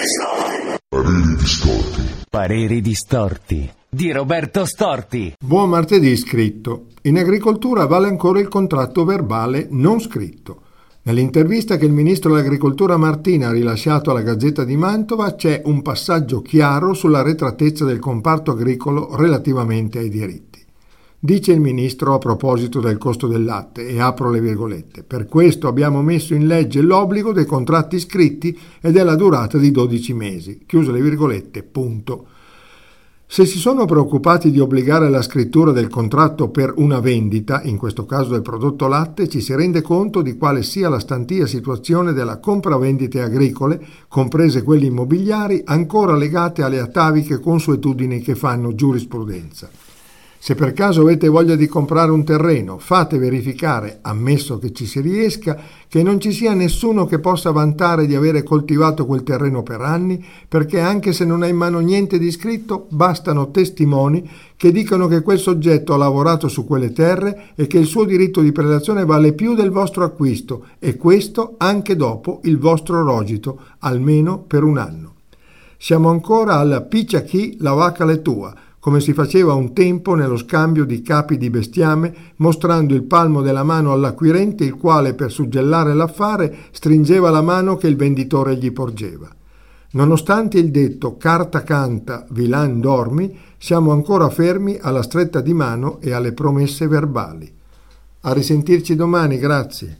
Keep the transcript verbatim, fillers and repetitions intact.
Pareri distorti. Pareri distorti di Roberto Storti. Buon martedì scritto. In agricoltura vale ancora il contratto verbale non scritto. Nell'intervista che il ministro dell'Agricoltura Martina ha rilasciato alla Gazzetta di Mantova c'è un passaggio chiaro sulla retratezza del comparto agricolo relativamente ai diritti. Dice il ministro a proposito del costo del latte, e apro le virgolette: per questo abbiamo messo in legge l'obbligo dei contratti scritti e della durata di dodici mesi. Chiuse le virgolette, punto. Se si sono preoccupati di obbligare la scrittura del contratto per una vendita, in questo caso del prodotto latte, ci si rende conto di quale sia la stantia situazione della compravendite agricole, comprese quelle immobiliari, ancora legate alle ataviche consuetudini che fanno giurisprudenza. Se per caso avete voglia di comprare un terreno, fate verificare, ammesso che ci si riesca, che non ci sia nessuno che possa vantare di avere coltivato quel terreno per anni, perché anche se non ha in mano niente di scritto, bastano testimoni che dicono che quel soggetto ha lavorato su quelle terre e che il suo diritto di prelazione vale più del vostro acquisto, e questo anche dopo il vostro rogito, almeno per un anno. Siamo ancora al piccia chi la vacca l'è tua, come si faceva un tempo nello scambio di capi di bestiame, mostrando il palmo della mano all'acquirente, il quale per suggellare l'affare stringeva la mano che il venditore gli porgeva. Nonostante il detto carta canta, villan dormi, siamo ancora fermi alla stretta di mano e alle promesse verbali. A risentirci domani, grazie.